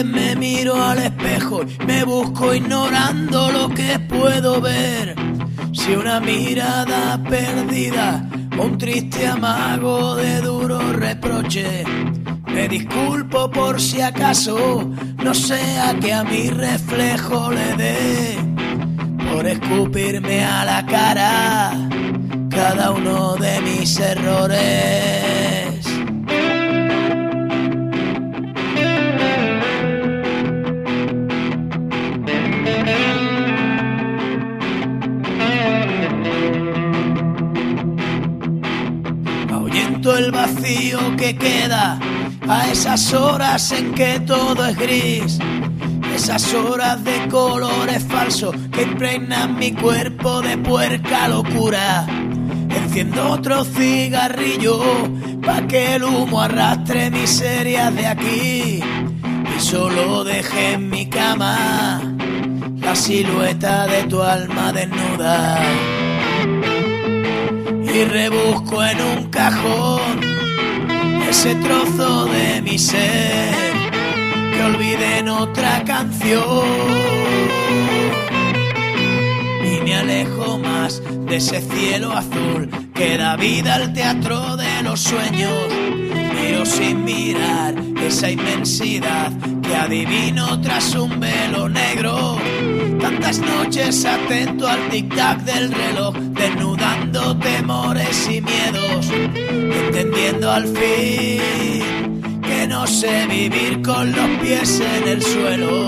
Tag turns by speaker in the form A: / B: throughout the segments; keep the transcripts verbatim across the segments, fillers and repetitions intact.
A: me miro al espejo y me busco ignorando lo que puedo ver. Si una mirada perdida o un triste amago de duro reproche, me disculpo por si acaso no sea que a mi reflejo le dé por escupirme a la cara cada uno de mis errores. Ahuyento el vacío que queda a esas horas en que todo es gris, esas horas de colores falsos que impregnan mi cuerpo de puerca locura. Enciendo otro cigarrillo pa' que el humo arrastre miserias de aquí y solo deje en mi cama la silueta de tu alma desnuda. Y rebusco en un cajón ese trozo de mi ser que olvidé en otra canción, y me alejo más de ese cielo azul que da vida al teatro de los sueños. Miro sin mirar esa inmensidad que adivino tras un velo negro. Tantas noches atento al tic-tac del reloj, desnudando temores y miedos, entendiendo al fin que no sé vivir con los pies en el suelo.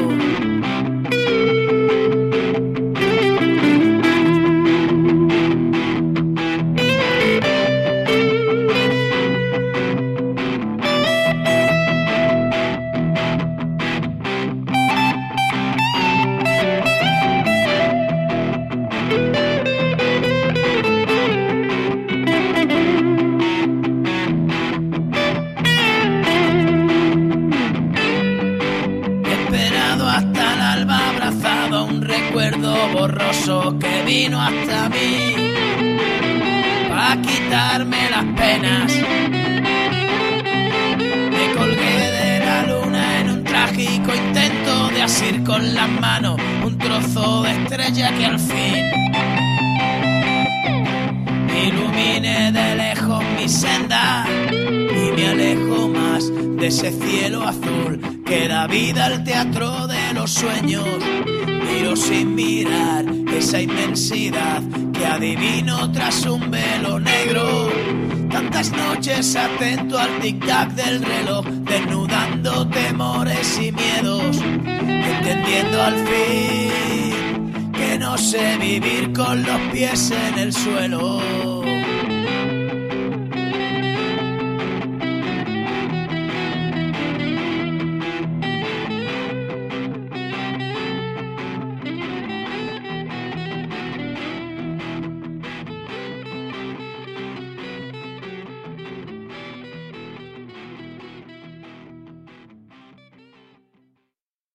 A: Borroso que vino hasta mí para quitarme las penas. Me colgué de la luna en un trágico intento de asir con las manos un trozo de estrella que al fin ilumine de lejos mi senda, y me alejo más de ese cielo azul que da vida al teatro de los sueños. Miro sin mirar esa inmensidad que adivino tras un velo negro. Tantas noches atento al tic-tac del reloj, desnudando temores y miedos, entendiendo al fin que no sé vivir con los pies en el suelo.